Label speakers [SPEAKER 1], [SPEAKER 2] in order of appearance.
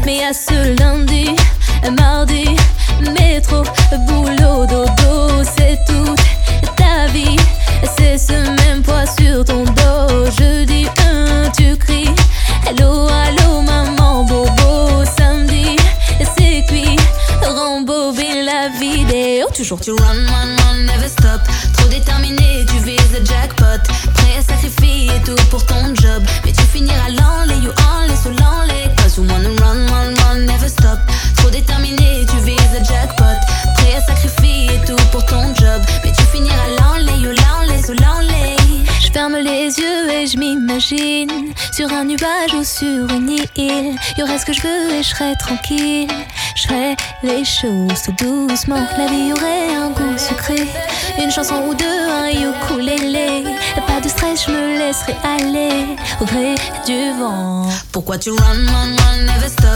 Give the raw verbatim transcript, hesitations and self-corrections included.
[SPEAKER 1] Mais à ce lundi, mardi, métro, boulot, dodo, c'est toute ta vie. C'est ce même poids sur ton dos. Je dis un, tu cries hello, hello, maman, bobo. Samedi, c'est cuit, rembobine la vidéo. Toujours tu run, run, run, never stop. Trop déterminé, tu vises le jackpot. Prêt à sacrifier tout pour ton job. Mais tu finiras l'enlay, you enlay, sous l'enlay. Cause you wanna run, run, run, never stop. Trop déterminé, tu vises le jackpot. Prêt à sacrifier tout pour ton job. Mais tu finiras l'enlay, you l'enlay, sous l'enlay. Je ferme les yeux et je m'imagine sur un nuage ou sur une île. Y'aurait ce que je veux et je serais tranquille. Je ferais les choses tout doucement. La vie aurait un goût sucré. Une chanson ou deux, un ukulélé. Pas de stress, je me laisserai aller au gré du vent. Pourquoi tu run, run, run, never stop?